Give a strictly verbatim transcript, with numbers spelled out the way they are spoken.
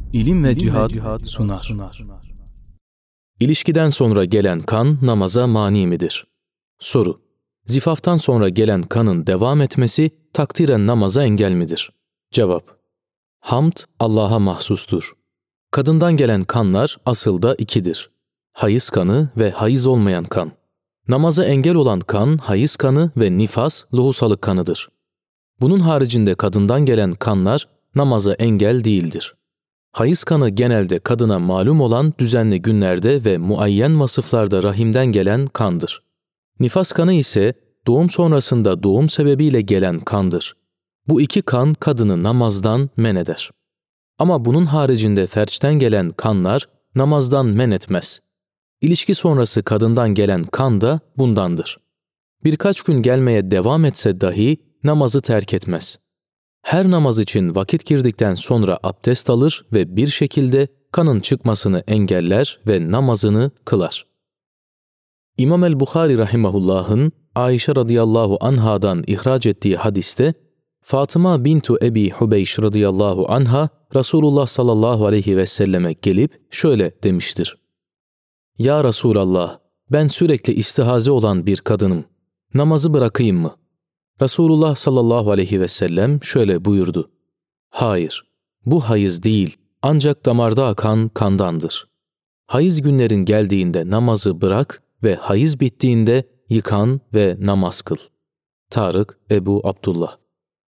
İlim ve Cihad sunar. İlişkiden sonra gelen kan namaza mani midir? Soru: Zifaftan sonra gelen kanın devam etmesi takdiren namaza engel midir? Cevap: Hamd Allah'a mahsustur. Kadından gelen kanlar asılda ikidir: hayız kanı ve hayız olmayan kan. Namaza engel olan kan hayız kanı ve nifas lohusalık kanıdır. Bunun haricinde kadından gelen kanlar namaza engel değildir. Hayız kanı genelde kadına malum olan düzenli günlerde ve muayyen vasıflarda rahimden gelen kandır. Nifas kanı ise doğum sonrasında doğum sebebiyle gelen kandır. Bu iki kan kadını namazdan men eder. Ama bunun haricinde ferçten gelen kanlar namazdan men etmez. İlişki sonrası kadından gelen kan da bundandır. Birkaç gün gelmeye devam etse dahi namazı terk etmez. Her namaz için vakit girdikten sonra abdest alır ve bir şekilde kanın çıkmasını engeller ve namazını kılar. İmam el-Bukhari rahimahullah'ın Ayşe radıyallahu anhadan ihraç ettiği hadiste, Fatıma bintu Ebi Hubeyş radıyallahu anha Resulullah sallallahu aleyhi ve selleme gelip şöyle demiştir: Ya Resulallah, ben sürekli istihaze olan bir kadınım. Namazı bırakayım mı? Resulullah sallallahu aleyhi ve sellem şöyle buyurdu: Hayır, bu hayız değil, ancak damarda akan kandandır. Hayız günlerin geldiğinde namazı bırak ve hayız bittiğinde yıkan ve namaz kıl. Tarık Ebu Abdullah.